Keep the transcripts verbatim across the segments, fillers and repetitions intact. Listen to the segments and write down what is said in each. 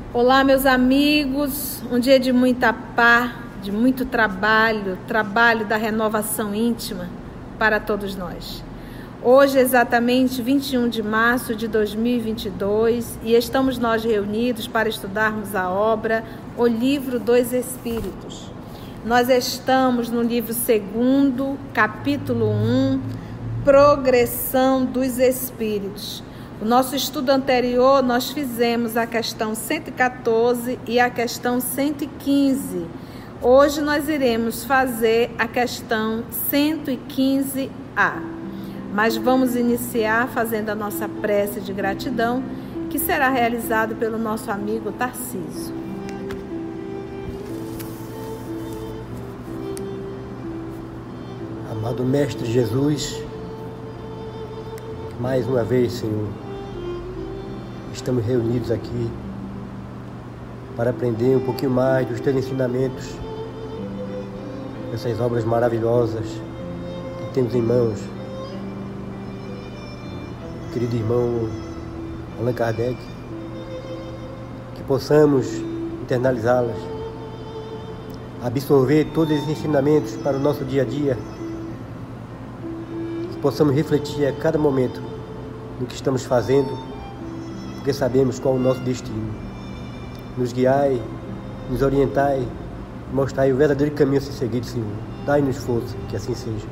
Olá, meus amigos, um dia de muita paz, de muito trabalho, trabalho da renovação íntima para todos nós. Hoje é exatamente vinte e um de março de dois mil e vinte e dois e estamos nós reunidos para estudarmos a obra O Livro dos Espíritos. Nós estamos no livro segundo, capítulo um, Progressão dos Espíritos. O nosso estudo anterior, nós fizemos a questão cento e quatorze e a questão cento e quinze. Hoje nós iremos fazer a questão cento e quinze A. Mas vamos iniciar fazendo a nossa prece de gratidão, que será realizado pelo nosso amigo Tarcísio. Amado Mestre Jesus, mais uma vez, Senhor, estamos reunidos aqui para aprender um pouquinho mais dos Teus ensinamentos, essas obras maravilhosas que temos em mãos. Querido irmão Allan Kardec, que possamos internalizá-las, absorver todos esses ensinamentos para o nosso dia a dia, que possamos refletir a cada momento no que estamos fazendo, porque sabemos qual é o nosso destino. Nos guiai, nos orientai, mostrai o verdadeiro caminho a ser seguido, Senhor. Dai-nos força, que assim seja.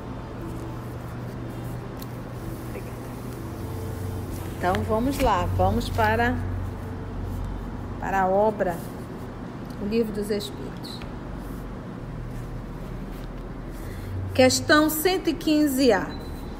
Então vamos lá, vamos para, para a obra, o Livro dos Espíritos. Questão cento e quinze A.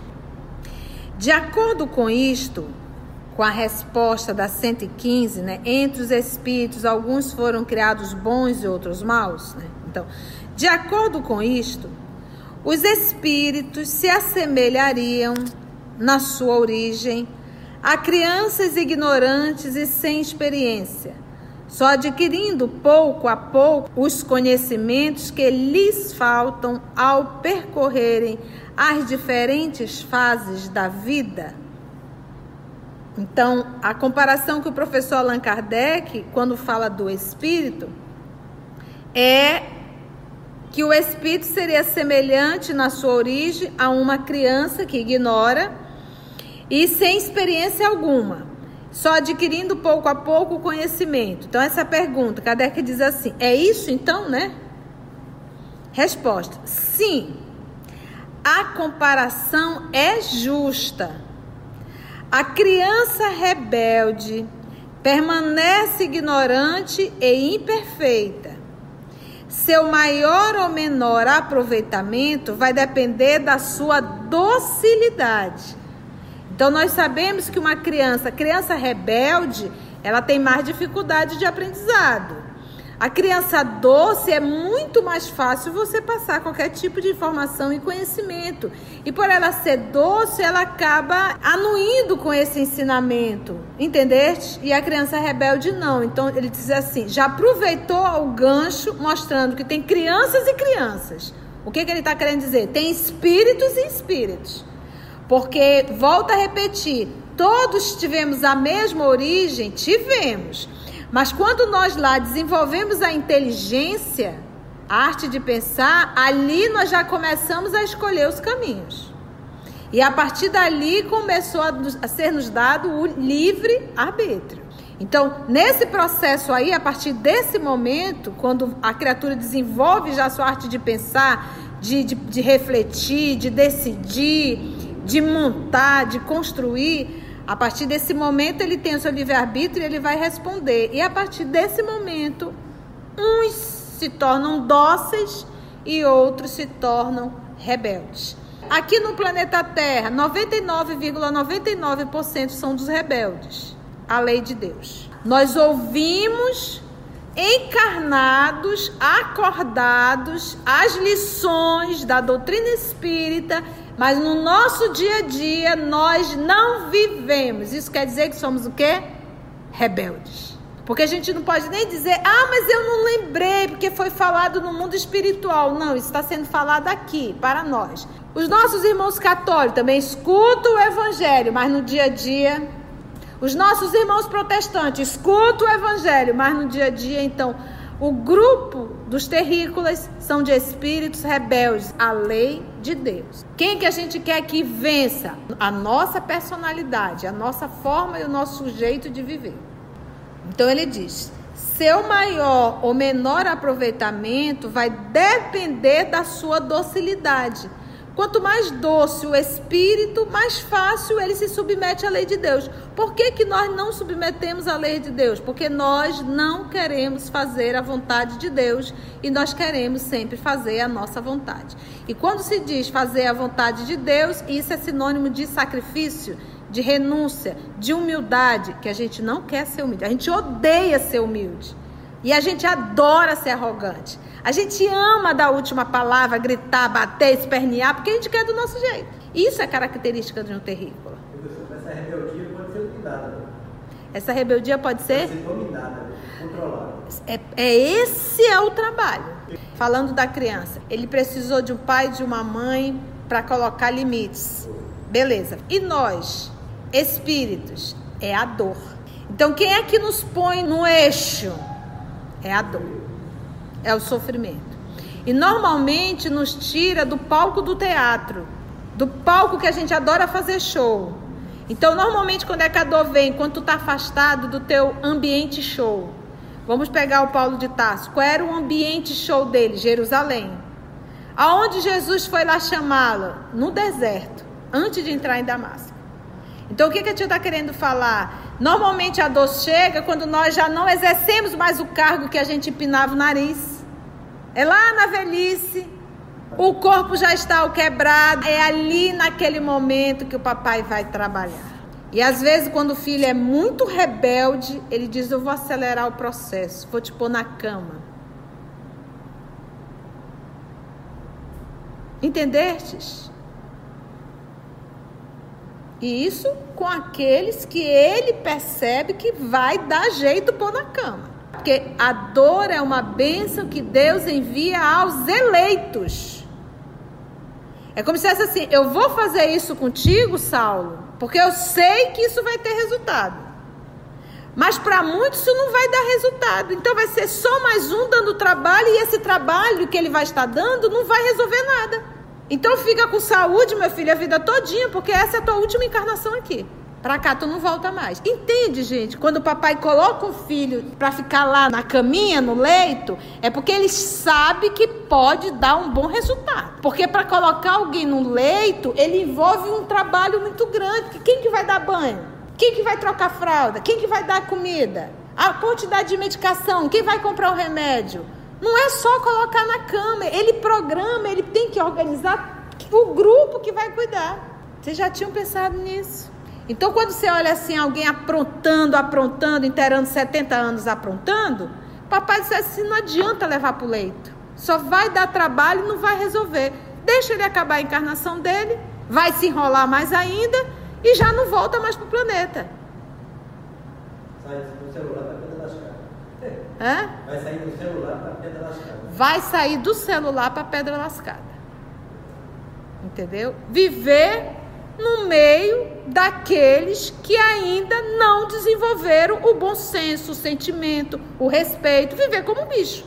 De acordo com isto, com a resposta da cento e quinze, né, entre os espíritos, alguns foram criados bons e outros maus, né? Então, de acordo com isto, os espíritos se assemelhariam, na sua origem, a crianças ignorantes e sem experiência, só adquirindo pouco a pouco os conhecimentos que lhes faltam ao percorrerem as diferentes fases da vida. Então, a comparação que o professor Allan Kardec, quando fala do espírito, é que o espírito seria semelhante na sua origem a uma criança que ignora e sem experiência alguma, só adquirindo pouco a pouco o conhecimento. Então, essa pergunta, Kardec diz assim, é isso então, né? Resposta, sim, a comparação é justa. A criança rebelde permanece ignorante e imperfeita. Seu maior ou menor aproveitamento vai depender da sua docilidade. Então, nós sabemos que uma criança, criança rebelde, ela tem mais dificuldade de aprendizado. A criança doce é muito mais fácil você passar qualquer tipo de informação e conhecimento. E por ela ser doce, ela acaba anuindo com esse ensinamento, entendeste? E a criança rebelde não. Então, ele diz assim, já aproveitou o gancho, mostrando que tem crianças e crianças. O que, que ele está querendo dizer? Tem espíritos e espíritos. Porque, volta a repetir, todos tivemos a mesma origem? Tivemos. Mas quando nós lá desenvolvemos a inteligência, a arte de pensar, ali nós já começamos a escolher os caminhos. E a partir dali começou a, a ser nos dado o livre-arbítrio. Então, nesse processo aí, a partir desse momento, quando a criatura desenvolve já a sua arte de pensar, de, de, de refletir, de decidir, de montar, de construir, a partir desse momento ele tem o seu livre-arbítrio e ele vai responder. E a partir desse momento, uns se tornam dóceis e outros se tornam rebeldes. Aqui no planeta Terra, noventa e nove vírgula noventa e nove por cento são dos rebeldes, a lei de Deus. Nós ouvimos, encarnados, acordados, as lições da doutrina espírita, mas no nosso dia a dia nós não vivemos. Isso quer dizer que somos o quê? Rebeldes. Porque a gente não pode nem dizer, ah, mas eu não lembrei, porque foi falado no mundo espiritual. Não, isso está sendo falado aqui, para nós. Os nossos irmãos católicos também escutam o evangelho, mas no dia a dia Os nossos irmãos protestantes escutam o evangelho, mas no dia a dia, então, o grupo dos terrícolas são de espíritos rebeldes à lei de Deus. Quem que a gente quer que vença? A nossa personalidade, a nossa forma e o nosso jeito de viver. Então ele diz, seu maior ou menor aproveitamento vai depender da sua docilidade. Quanto mais doce o espírito, mais fácil ele se submete à lei de Deus. Por que que nós não submetemos à lei de Deus? Porque nós não queremos fazer a vontade de Deus e nós queremos sempre fazer a nossa vontade. E quando se diz fazer a vontade de Deus, isso é sinônimo de sacrifício, de renúncia, de humildade, que a gente não quer ser humilde. A gente odeia ser humilde e a gente adora ser arrogante. A gente ama dar a última palavra, gritar, bater, espernear, porque a gente quer do nosso jeito. Isso é característica de um terrícola. Essa rebeldia pode ser dominada. Essa rebeldia pode ser? Pode ser dominada, controlada. É, é, esse é o trabalho. Falando da criança, ele precisou de um pai e de uma mãe para colocar limites. Beleza. E nós, espíritos, é a dor. Então quem é que nos põe no eixo? É a dor. É o sofrimento. E normalmente nos tira do palco do teatro, do palco que a gente adora fazer show. Então normalmente quando é que a dor vem? Quando tu está afastado do teu ambiente show. Vamos pegar o Paulo de Tarso. Qual era o ambiente show dele? Jerusalém. Aonde Jesus foi lá chamá-lo? No deserto, antes de entrar em Damasco. Então o que, que a tia está querendo falar? Normalmente a dor chega quando nós já não exercemos mais o cargo que a gente empinava o nariz. É lá na velhice, o corpo já está quebrado, é ali naquele momento que o papai vai trabalhar. E às vezes quando o filho é muito rebelde, ele diz, eu vou acelerar o processo, vou te pôr na cama. Entendestes? E isso com aqueles que ele percebe que vai dar jeito pôr na cama. Porque a dor é uma bênção que Deus envia aos eleitos. É como se fosse assim, eu vou fazer isso contigo, Saulo, porque eu sei que isso vai ter resultado. Mas para muitos isso não vai dar resultado. Então vai ser só mais um dando trabalho e esse trabalho que ele vai estar dando não vai resolver nada. Então fica com saúde, meu filho, a vida todinha, porque essa é a tua última encarnação aqui. Pra cá tu não volta mais. Entende, gente? Quando o papai coloca o filho pra ficar lá na caminha, no leito, é porque ele sabe que pode dar um bom resultado. Porque para colocar alguém no leito, ele envolve um trabalho muito grande. Quem que vai dar banho? Quem que vai trocar fralda? Quem que vai dar comida? A quantidade de medicação? Quem vai comprar o remédio? Não é só colocar na cama. Ele programa, ele tem que organizar o grupo que vai cuidar. Vocês já tinham pensado nisso? Então, quando você olha assim, alguém aprontando, aprontando, inteirando setenta anos aprontando, papai disse assim, não adianta levar para o leito. Só vai dar trabalho e não vai resolver. Deixa ele acabar a encarnação dele, vai se enrolar mais ainda e já não volta mais para o planeta. Sai do celular para a pedra lascada. Hã? Vai sair do celular para a pedra lascada. Vai sair do celular para a pedra lascada. Entendeu? Viver no meio daqueles que ainda não desenvolveram o bom senso, o sentimento, o respeito, viver como um bicho.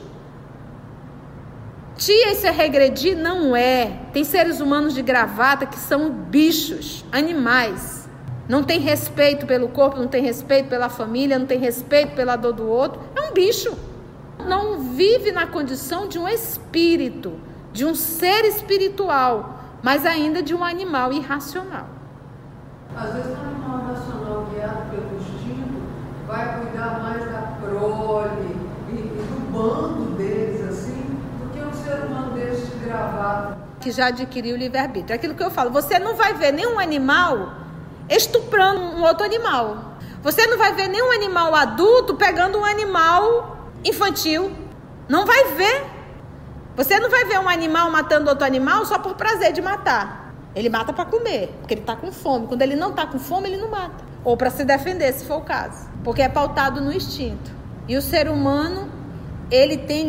Tia, isso é regredir? Não é. Tem seres humanos de gravata que são bichos, animais. Não tem respeito pelo corpo, não tem respeito pela família, não tem respeito pela dor do outro. É um bicho. Não vive na condição de um espírito, de um ser espiritual, mas ainda de um animal irracional. Às vezes o animal racional guiado pelo instinto vai cuidar mais da prole e, e do bando deles, assim, do que um ser humano desse de gravata. Que já adquiriu o livre-arbítrio. É aquilo que eu falo, você não vai ver nenhum animal estuprando um outro animal. Você não vai ver nenhum animal adulto pegando um animal infantil. Não vai ver. Você não vai ver um animal matando outro animal só por prazer de matar. Ele mata para comer, porque ele está com fome. Quando ele não está com fome, ele não mata. Ou para se defender, se for o caso. Porque é pautado no instinto. E o ser humano, ele tem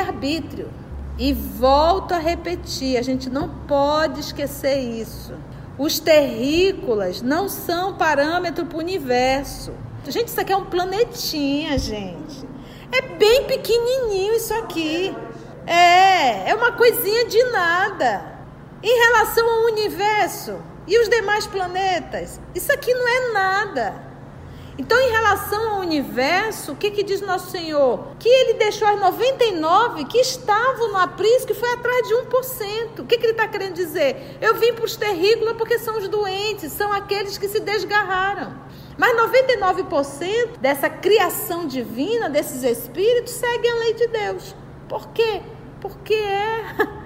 livre-arbítrio. E volto a repetir, a gente não pode esquecer isso. Os terrícolas não são parâmetro para o universo. Gente, isso aqui é um planetinha, gente. É bem pequenininho isso aqui. É, é uma coisinha de nada. Em relação ao universo e os demais planetas, isso aqui não é nada. Então, em relação ao universo, o que, que diz Nosso Senhor? Que Ele deixou as noventa e nove que estavam no aprisco, que foi atrás de um por cento. O que, que Ele está querendo dizer? Eu vim para os terrícolas porque são os doentes, são aqueles que se desgarraram. Mas noventa e nove por cento dessa criação divina, desses espíritos, seguem a lei de Deus. Por quê? Porque é...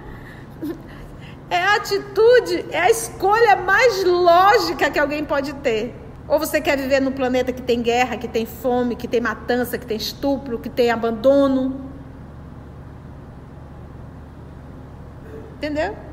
é a atitude, é a escolha mais lógica que alguém pode ter. Ou você quer viver num planeta que tem guerra, que tem fome, que tem matança, que tem estupro, que tem abandono. Entendeu?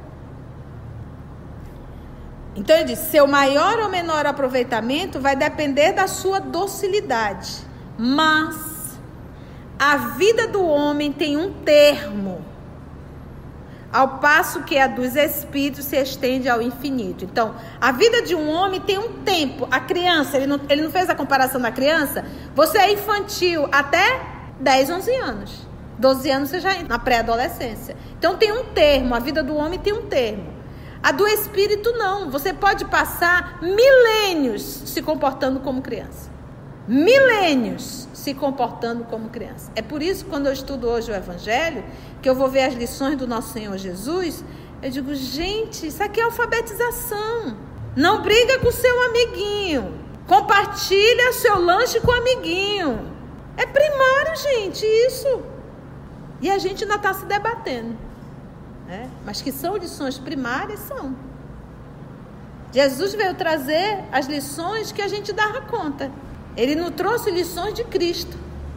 Então ele diz, seu maior ou menor aproveitamento vai depender da sua docilidade. Mas a vida do homem tem um termo, ao passo que a dos espíritos se estende ao infinito. Então, a vida de um homem tem um tempo. A criança, ele não, ele não fez a comparação da criança. Você é infantil até dez, onze anos. doze anos você já entra na pré-adolescência. Então, tem um termo. A vida do homem tem um termo. A do espírito, não. Você pode passar milênios se comportando como criança. Milênios se comportando como criança. É por isso que quando eu estudo hoje o Evangelho, que eu vou ver as lições do nosso Senhor Jesus, eu digo, gente, isso aqui é alfabetização. Não briga com seu amiguinho. Compartilha seu lanche com o amiguinho. É primário, gente, isso. E a gente ainda está se debatendo. Né? Mas que são lições primárias, são. Jesus veio trazer as lições que a gente dava conta. Ele não trouxe lições de Cristo.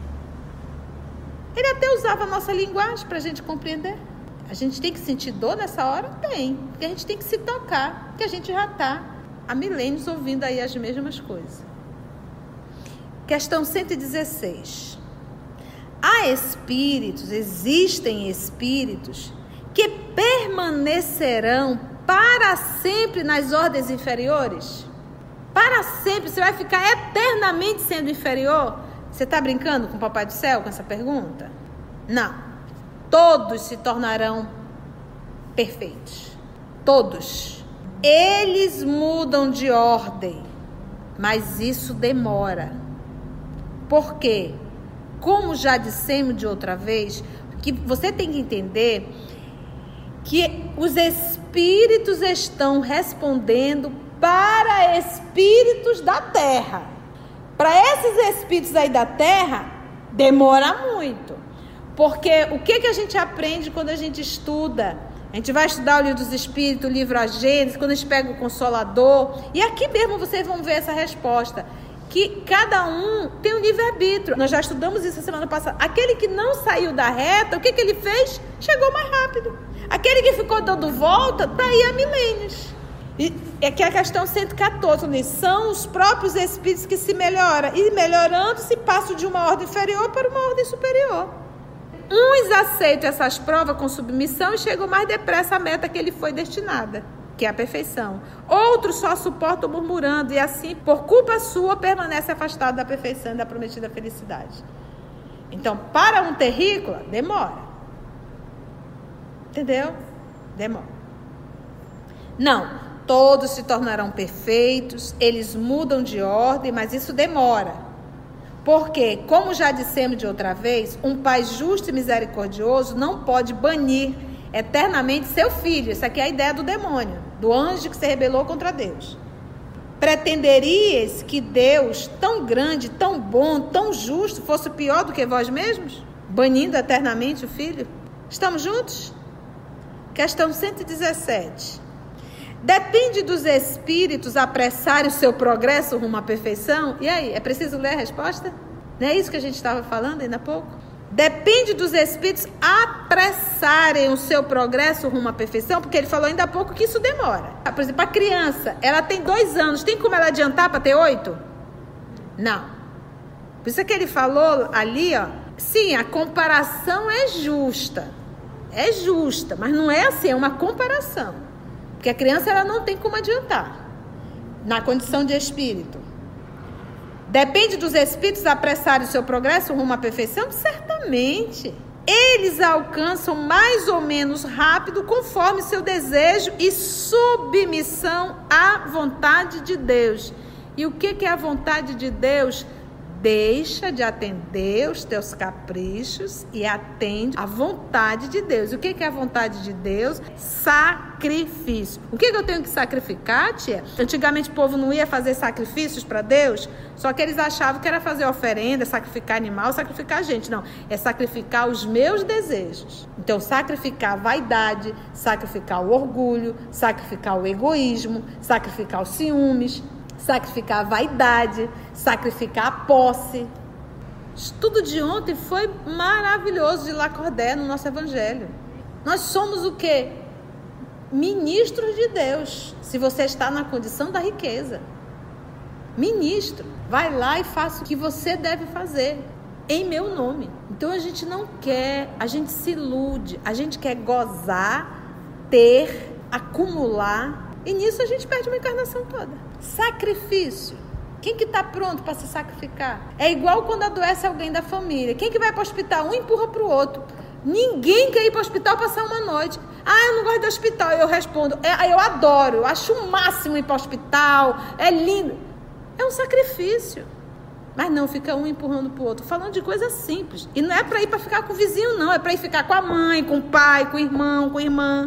Ele até usava a nossa linguagem para a gente compreender. A gente tem que sentir dor nessa hora? Tem. Porque a gente tem que se tocar. Porque a gente já está há milênios ouvindo aí as mesmas coisas. Questão cento e dezesseis. Há espíritos, existem espíritos que permanecerão para sempre nas ordens inferiores? Para sempre, você vai ficar eternamente sendo inferior? Você está brincando com o Papai do Céu com essa pergunta? Não. Todos se tornarão perfeitos. Todos. Eles mudam de ordem, mas isso demora. Por quê? Como já dissemos de outra vez, que você tem que entender que os espíritos estão respondendo para espíritos da terra. Para esses espíritos aí da terra, demora muito. Porque o que, que a gente aprende quando a gente estuda? A gente vai estudar o livro dos espíritos, o livro A Gênesis, quando a gente pega o Consolador. E aqui mesmo vocês vão ver essa resposta. Que cada um tem um livre-arbítrio. Nós já estudamos isso a semana passada. Aquele que não saiu da reta, o que, que ele fez? Chegou mais rápido. Aquele que ficou dando volta, está aí há milênios. E aqui é a questão cento e quatorze, né? São os próprios espíritos que se melhoram. E melhorando, se passam de uma ordem inferior para uma ordem superior. Uns aceitam essas provas com submissão e chegam mais depressa à meta que ele foi destinada, que é a perfeição. Outros só suportam murmurando e assim, por culpa sua, permanece afastado da perfeição e da prometida felicidade. Então, para um terrícola, demora. Entendeu? Demora. Não. Todos se tornarão perfeitos, eles mudam de ordem, mas isso demora. Porque, como já dissemos de outra vez, um pai justo e misericordioso não pode banir eternamente seu filho. Essa aqui é a ideia do demônio, do anjo que se rebelou contra Deus. Pretenderias que Deus, tão grande, tão bom, tão justo, fosse pior do que vós mesmos? Banindo eternamente o filho? Estamos juntos? Questão cento e dezessete. Depende dos espíritos apressarem o seu progresso rumo à perfeição? E aí, é preciso ler a resposta? Não é isso que a gente estava falando ainda há pouco? Depende dos espíritos apressarem o seu progresso rumo à perfeição, porque ele falou ainda há pouco que isso demora. Por exemplo, a criança, ela tem dois anos, tem como ela adiantar para ter oito? Não. Por isso é que ele falou ali, ó, sim, a comparação é justa. É justa, mas não é assim, é uma comparação. Porque a criança ela não tem como adiantar na condição de espírito. Depende dos espíritos apressarem o seu progresso rumo à perfeição? Certamente. Eles alcançam mais ou menos rápido conforme seu desejo e submissão à vontade de Deus. E o que é a vontade de Deus? Deixa de atender os teus caprichos e atende à vontade de Deus. O que é a vontade de Deus? Sacrifício. O que eu tenho que sacrificar, tia? Antigamente o povo não ia fazer sacrifícios para Deus, só que eles achavam que era fazer oferenda, sacrificar animal, sacrificar gente. Não, é sacrificar os meus desejos. Então, sacrificar a vaidade, sacrificar o orgulho, sacrificar o egoísmo, sacrificar os ciúmes, sacrificar a vaidade, sacrificar a posse. O estudo de ontem foi maravilhoso de Lacordaire no nosso evangelho. Nós somos o quê? Ministros de Deus, se você está na condição da riqueza. Ministro, vai lá e faça o que você deve fazer, em meu nome. Então a gente não quer, a gente se ilude, a gente quer gozar, ter, acumular, e nisso a gente perde uma encarnação toda. Sacrifício. Quem que está pronto para se sacrificar? É igual quando adoece alguém da família. Quem que vai para o hospital? Um empurra para o outro. Ninguém quer ir para o hospital passar uma noite. Ah, eu não gosto de hospital. Eu respondo, é, eu adoro, eu acho o máximo ir para o hospital, é lindo. É um sacrifício. Mas não, fica um empurrando para o outro, falando de coisa simples. E não é para ir para ficar com o vizinho, não. É para ir ficar com a mãe, com o pai, com o irmão, com a irmã.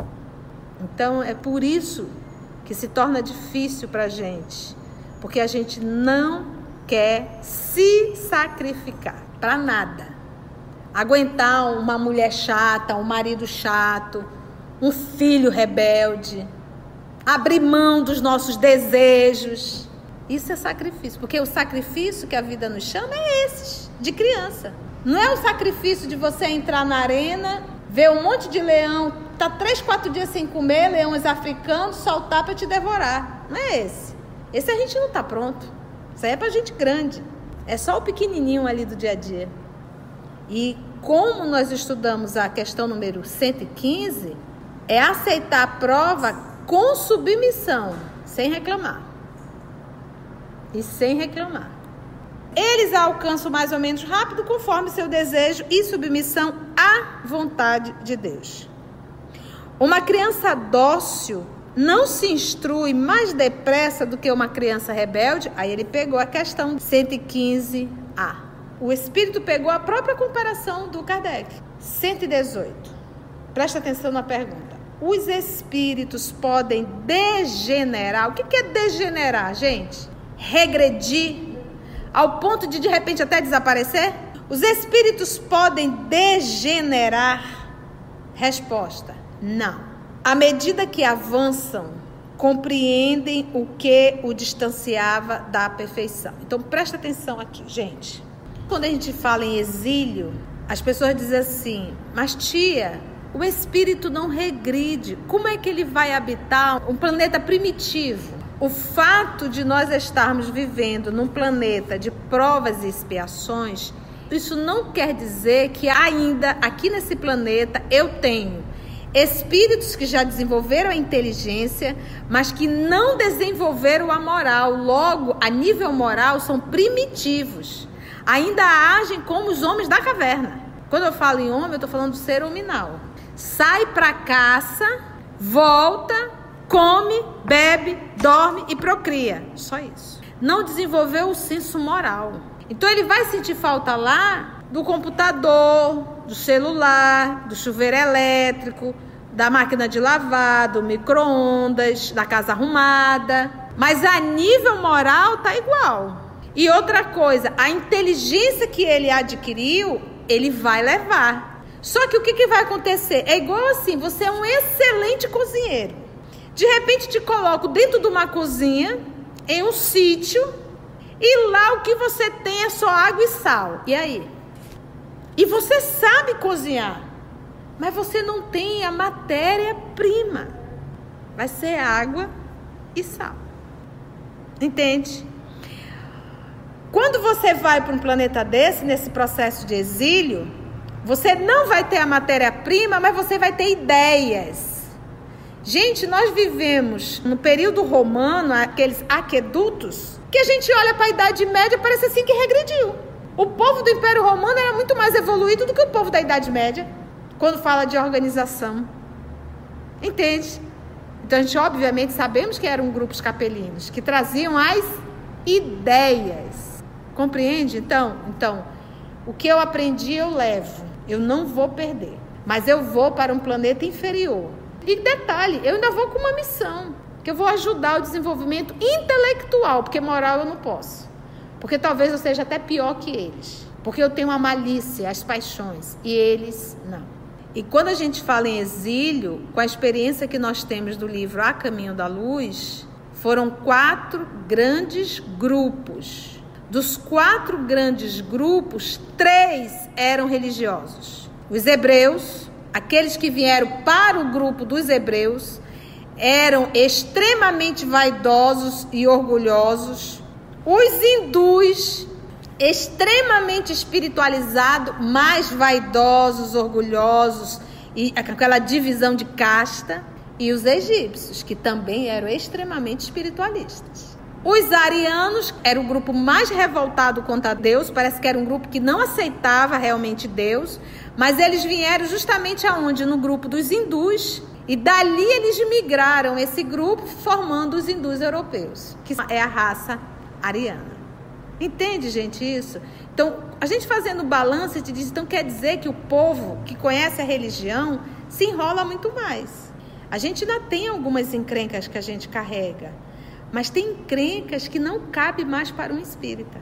Então, é por isso que se torna difícil para a gente. Porque a gente não quer se sacrificar para nada. Aguentar uma mulher chata, um marido chato, um filho rebelde, abrir mão dos nossos desejos. Isso é sacrifício, porque o sacrifício que a vida nos chama é esses, de criança. Não é o sacrifício de você entrar na arena, ver um monte de leão, tá três, quatro dias sem comer, leões africanos, soltar para te devorar. Não é esse. Esse a gente não tá pronto. Isso aí é pra gente grande. É só o pequenininho ali do dia a dia. E como nós estudamos a questão número cento e quinze, é aceitar a prova com submissão, sem reclamar. E sem reclamar. Eles a alcançam mais ou menos rápido conforme seu desejo e submissão à vontade de Deus. Uma criança dócil não se instrui mais depressa do que uma criança rebelde. Aí ele pegou a questão cento e quinze A. O Espírito pegou a própria comparação do Kardec. cento e dezoito. Presta atenção na pergunta. Os espíritos podem degenerar. O que é degenerar, gente? Regredir ao ponto de de repente até desaparecer? Os espíritos podem degenerar? Resposta: não. À medida que avançam, compreendem o que o distanciava da perfeição. Então presta atenção aqui, gente. Quando a gente fala em exílio, as pessoas dizem assim: mas tia, o espírito não regride. Como é que ele vai habitar um planeta primitivo? O fato de nós estarmos vivendo num planeta de provas e expiações, isso não quer dizer que ainda aqui nesse planeta eu tenho espíritos que já desenvolveram a inteligência, mas que não desenvolveram a moral. Logo, a nível moral, são primitivos. Ainda agem como os homens da caverna. Quando eu falo em homem, eu estou falando do ser hominal. Sai para caça, volta, come, bebe, dorme e procria. Só isso. Não desenvolveu o senso moral. Então ele vai sentir falta lá do computador, do celular, do chuveiro elétrico, da máquina de lavar, do micro-ondas, da casa arrumada. Mas a nível moral tá igual. E outra coisa, a inteligência que ele adquiriu, ele vai levar. Só que o que, que vai acontecer? É igual assim, você é um excelente cozinheiro. De repente te coloco dentro de uma cozinha, em um sítio, e lá o que você tem é só água e sal. E aí? E você sabe cozinhar, mas você não tem a matéria-prima. Vai ser água e sal. Entende? Quando você vai para um planeta desse, nesse processo de exílio, você não vai ter a matéria-prima, mas você vai ter ideias. Gente, nós vivemos no período romano, aqueles aquedutos, que a gente olha para a Idade Média, parece assim que regrediu. O povo do Império Romano era muito mais evoluído do que o povo da Idade Média, quando fala de organização. Entende? Então a gente obviamente sabemos que eram grupos capelinos, que traziam as ideias. Compreende? Então, então, o que eu aprendi eu levo, eu não vou perder, mas eu vou para um planeta inferior. E detalhe, eu ainda vou com uma missão, que eu vou ajudar o desenvolvimento intelectual, porque moral eu não posso. Porque talvez eu seja até pior que eles. Porque eu tenho a malícia, as paixões, e eles não. E quando a gente fala em exílio, com a experiência que nós temos do livro A Caminho da Luz, foram quatro grandes grupos. Dos quatro grandes grupos, três eram religiosos. Os hebreus, aqueles que vieram para o grupo dos hebreus, eram extremamente vaidosos e orgulhosos. Os hindus, extremamente espiritualizados, mais vaidosos, orgulhosos, e aquela divisão de casta. E os egípcios, que também eram extremamente espiritualistas. Os arianos eram o grupo mais revoltado contra Deus, parece que era um grupo que não aceitava realmente Deus, mas eles vieram justamente aonde? No grupo dos hindus, e dali eles migraram esse grupo, formando os hindus europeus, que é a raça ariana. Entende, gente, isso? Então, a gente fazendo o balanço, a gente diz, então quer dizer que o povo que conhece a religião se enrola muito mais. A gente ainda tem algumas encrencas que a gente carrega, mas tem encrencas que não cabe mais para um espírita.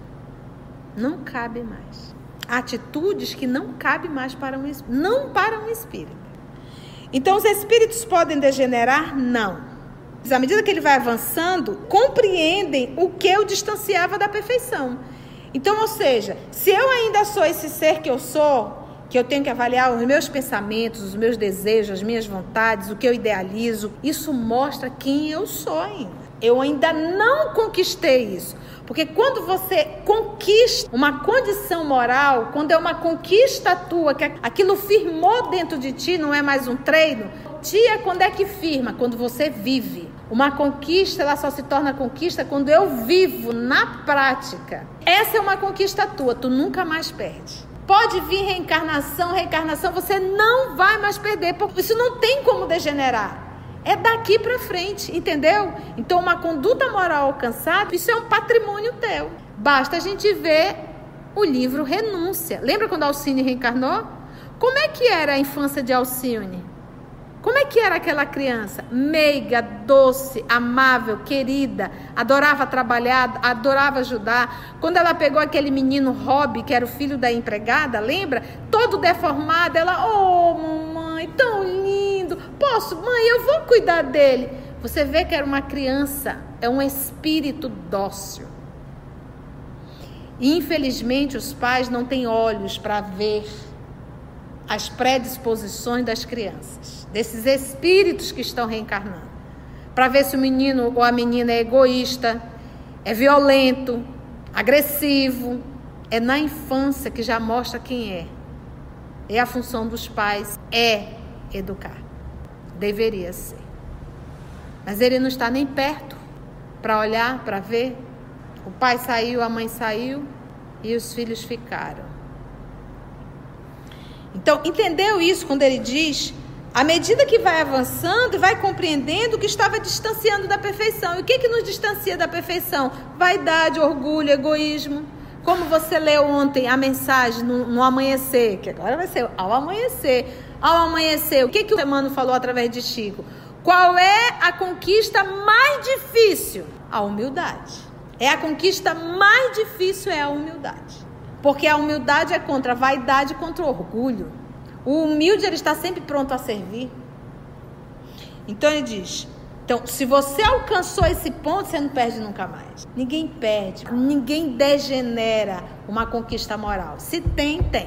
Não cabe mais. Atitudes que não cabe mais para um espírita. Não para um espírita. Então, os espíritos podem degenerar? Não. À medida que ele vai avançando, compreendem o que o distanciava da perfeição. Então, ou seja, se eu ainda sou esse ser que eu sou, que eu tenho que avaliar os meus pensamentos, os meus desejos, as minhas vontades, o que eu idealizo, isso mostra quem eu sou ainda. Eu ainda não conquistei isso. Porque quando você conquista uma condição moral, quando é uma conquista tua, que aquilo firmou dentro de ti, não é mais um treino, tia, quando é que firma? Quando você vive. Uma conquista, ela só se torna conquista quando eu vivo na prática. Essa é uma conquista tua, tu nunca mais perde. Pode vir reencarnação, reencarnação, você não vai mais perder, porque isso não tem como degenerar. É daqui para frente, entendeu? Então, uma conduta moral alcançada, isso é um patrimônio teu. Basta a gente ver o livro Renúncia. Lembra quando Alcine reencarnou? Como é que era a infância de Alcine? Como é que era aquela criança? Meiga, doce, amável, querida, adorava trabalhar, adorava ajudar. Quando ela pegou aquele menino Rob, que era o filho da empregada, lembra? Todo deformado, ela, oh mamãe, tão lindo, posso, mãe, eu vou cuidar dele. Você vê que era uma criança, é um espírito dócil. E infelizmente os pais não têm olhos para ver as predisposições das crianças, desses espíritos que estão reencarnando, para ver se o menino ou a menina é egoísta, é violento, agressivo. É na infância que já mostra quem é. É a função dos pais, é educar. Deveria ser. Mas ele não está nem perto para olhar, para ver. O pai saiu, a mãe saiu e os filhos ficaram. Então, entendeu isso quando ele diz, à medida que vai avançando, vai compreendendo que estava distanciando da perfeição. E o que que nos distancia da perfeição? Vaidade, orgulho, egoísmo. Como você leu ontem a mensagem no, no amanhecer, que agora vai ser ao amanhecer. Ao amanhecer, o que que o Emmanuel falou através de Chico? Qual é a conquista mais difícil? A humildade. É a conquista mais difícil, é a humildade. Porque a humildade é contra a vaidade, contra o orgulho. O humilde, ele está sempre pronto a servir. Então ele diz, então, se você alcançou esse ponto, você não perde nunca mais. Ninguém perde, ninguém degenera uma conquista moral. Se tem, tem.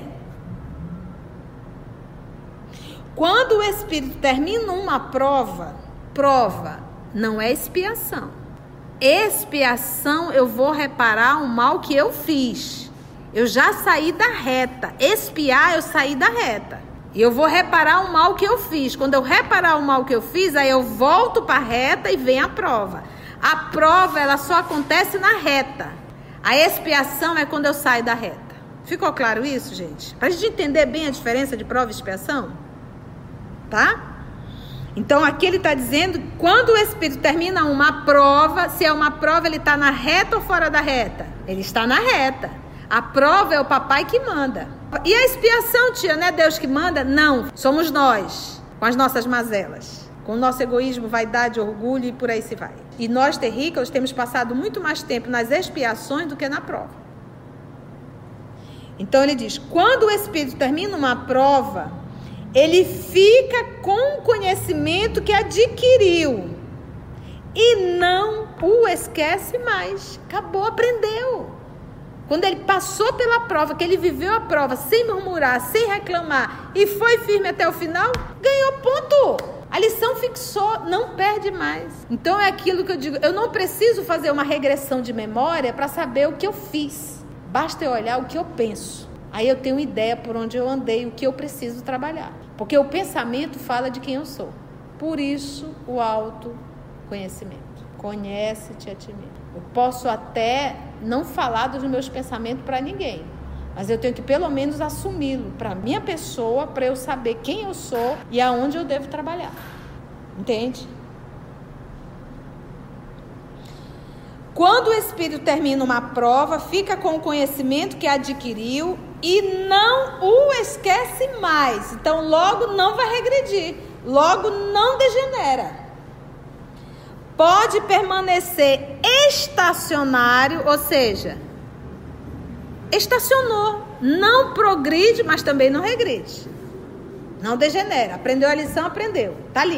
Quando o espírito termina uma prova, prova não é expiação. Expiação, eu vou reparar o mal que eu fiz. Eu já saí da reta. Expiar, eu saí da reta. E eu vou reparar o mal que eu fiz. Quando eu reparar o mal que eu fiz, aí eu volto para a reta e vem a prova. A prova, ela só acontece na reta. A expiação é quando eu saio da reta. Ficou claro isso, gente? Para a gente entender bem a diferença de prova e expiação. Tá? Então aqui ele está dizendo, quando o Espírito termina uma prova, se é uma prova, ele está na reta ou fora da reta? Ele está na reta. A prova é o papai que manda. E a expiação, tia, não é Deus que manda? Não, somos nós, com as nossas mazelas, com o nosso egoísmo, vaidade, orgulho e por aí se vai. E nós, terrícolas, temos passado muito mais tempo nas expiações do que na prova. Então ele diz, quando o Espírito termina uma prova, ele fica com o conhecimento que adquiriu e não o esquece mais. Acabou, aprendeu. Quando ele passou pela prova, que ele viveu a prova sem murmurar, sem reclamar e foi firme até o final, ganhou ponto. A lição fixou, não perde mais. Então é aquilo que eu digo, eu não preciso fazer uma regressão de memória para saber o que eu fiz. Basta eu olhar o que eu penso. Aí eu tenho ideia por onde eu andei, o que eu preciso trabalhar. Porque o pensamento fala de quem eu sou. Por isso, o autoconhecimento. Conhece-te a ti mesmo. Eu posso até não falar dos meus pensamentos para ninguém, mas eu tenho que pelo menos assumi-lo para a minha pessoa, para eu saber quem eu sou e aonde eu devo trabalhar. Entende? Quando o Espírito termina uma prova, fica com o conhecimento que adquiriu e não o esquece mais. Então, logo não vai regredir, logo não degenera. Pode permanecer estacionário, ou seja, estacionou, não progride, mas também não regride. Não degenera, aprendeu a lição, aprendeu, tá ali.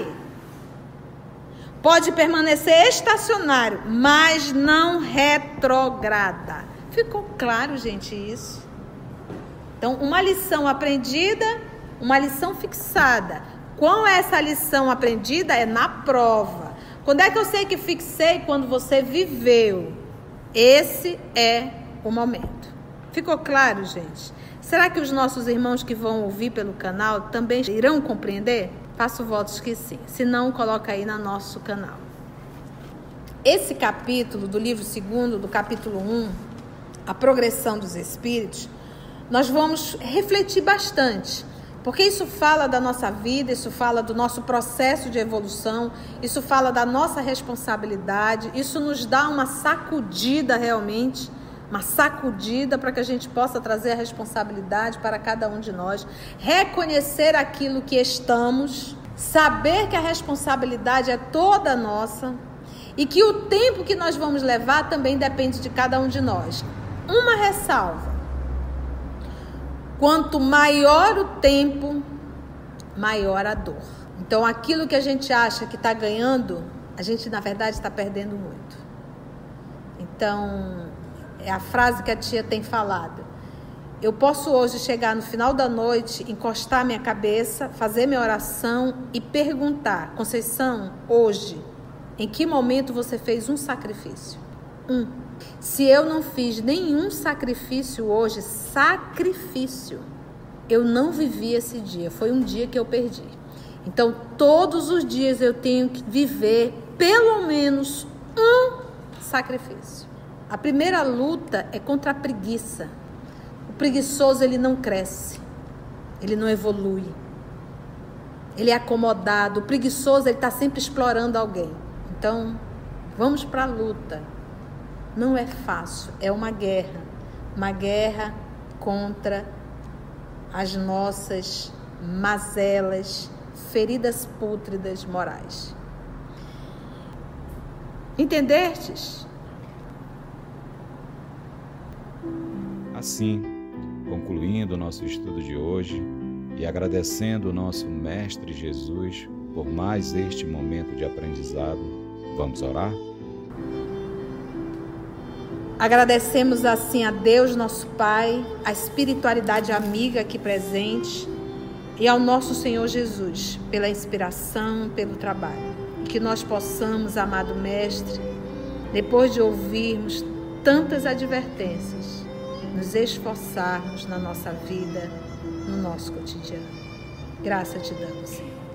Pode permanecer estacionário, mas não retrograda. Ficou claro, gente, isso? Então, uma lição aprendida, uma lição fixada. Com essa lição aprendida é na prova. Quando é que eu sei que fixei? Quando você viveu. Esse é o momento. Ficou claro, gente? Será que os nossos irmãos que vão ouvir pelo canal também irão compreender? Faço votos que sim. Se não, coloca aí no nosso canal. Esse capítulo do livro segundo, do capítulo um, a progressão dos espíritos, nós vamos refletir bastante. Porque isso fala da nossa vida, isso fala do nosso processo de evolução, isso fala da nossa responsabilidade, isso nos dá uma sacudida realmente, uma sacudida para que a gente possa trazer a responsabilidade para cada um de nós, reconhecer aquilo que estamos, saber que a responsabilidade é toda nossa e que o tempo que nós vamos levar também depende de cada um de nós. Uma ressalva: quanto maior o tempo, maior a dor. Então, aquilo que a gente acha que está ganhando, a gente, na verdade, está perdendo muito. Então, é a frase que a tia tem falado. Eu posso hoje chegar no final da noite, encostar minha cabeça, fazer minha oração e perguntar: Conceição, hoje, em que momento você fez um sacrifício? Um. Se eu não fiz nenhum sacrifício hoje, sacrifício, eu não vivi esse dia, foi um dia que eu perdi. Então, todos os dias eu tenho que viver pelo menos um sacrifício. A primeira luta é contra a preguiça. O preguiçoso, ele não cresce, ele não evolui, ele é acomodado. O preguiçoso, ele está sempre explorando alguém. Então, vamos para a luta. Não é fácil, é uma guerra, uma guerra contra as nossas mazelas, feridas pútridas morais. Entendestes? Assim, concluindo o nosso estudo de hoje e agradecendo o nosso Mestre Jesus por mais este momento de aprendizado, vamos orar? Agradecemos assim a Deus, nosso Pai, a espiritualidade amiga aqui presente e ao nosso Senhor Jesus pela inspiração, pelo trabalho. Que nós possamos, amado Mestre, depois de ouvirmos tantas advertências, nos esforçarmos na nossa vida, no nosso cotidiano. Graça te damos, Senhor.